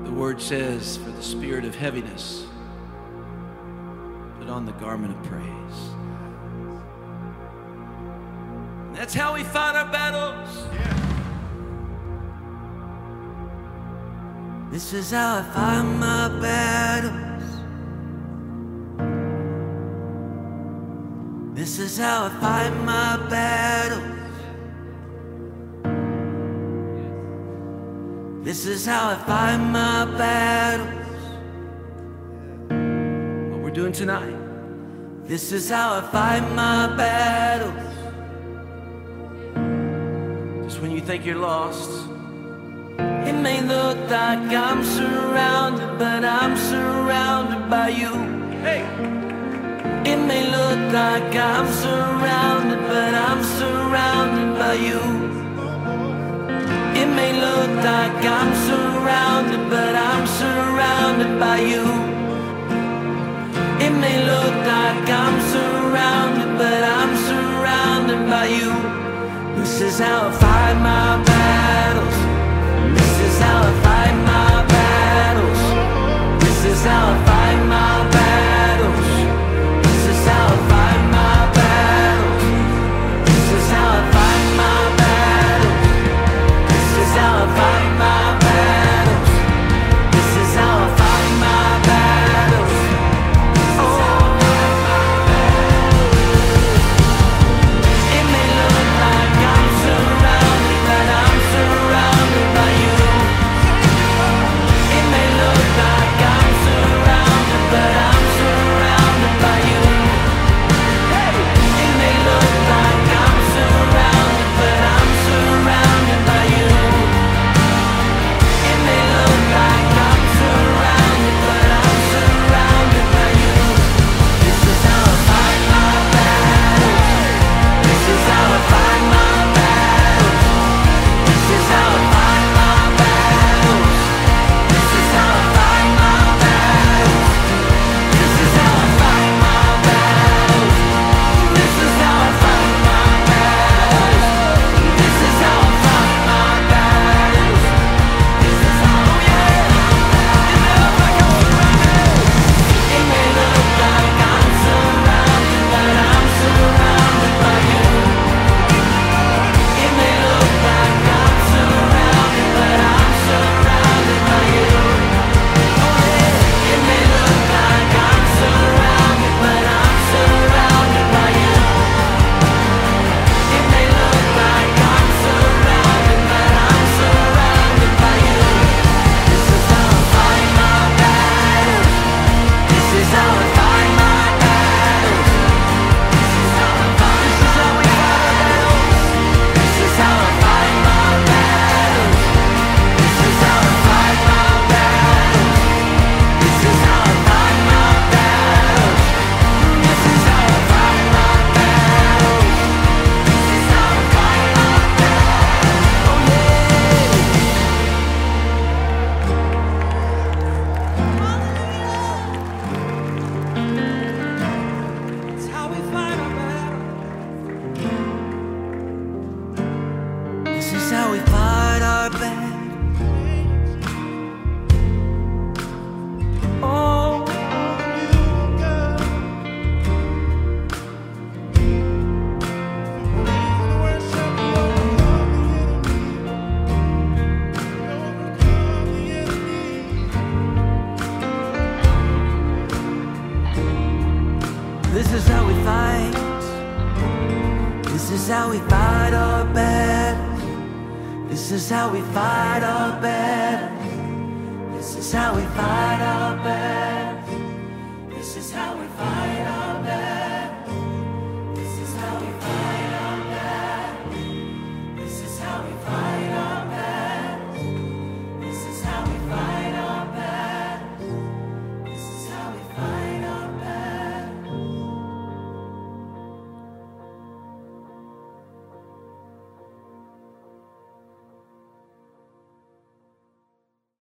The word says, for the spirit of heaviness, put on the garment of praise. And that's how we fight our battles. This is how I fight my battles. This is how I fight my battles. This is how I fight my battles. What we're doing tonight. This is how I fight my battles. Just when you think you're lost, it may look like I'm surrounded, but I'm surrounded by you. Hey! It may look like I'm surrounded, but I'm surrounded by you. It may look like I'm surrounded, but I'm surrounded by you. It may look like I'm surrounded, but I'm surrounded by you. This is how I fight my battles. This is how I fight my battles. This is how I fight my battles. This is how I fight my battles. This is how I fight my battles. This is how I fight my battles. This is how I fight my battles. It may look like I'm surrounded, but I'm surrounded by you. It may look like I'm surrounded, but I'm surrounded by you. It may look like I'm surrounded, but I'm surrounded by you. It may look like I'm surrounded, but I'm surrounded by you. This is how I fight my battles. This is how I fight my battles. This is how I fight my battles. This is how I fight my battles. This is how I fight my battles. This is how I fight my battles. This is how I fight my battles. This is how, oh yeah. It may look like I'm surrounded, but I'm surrounded by you. It may look like I'm surrounded, but I'm surrounded by you. It may look like I'm surrounded, but I'm surrounded by you. It may look like I'm surrounded, but I'm surrounded by you. This is how I fight my battles. This is how I fight my battles. This is how I fight. This is how we fight our battles. This is how I fight my battles. This is how I fight my battles. This is how I fight my battles. This is how I fight my battles. This is how I fight my battles. Oh yeah. It's how we fight our battles. This is how we fight our battles. Oh. This is how we fight. This is how we fight our battles. This is how we fight our battles. This is how we fight our battles.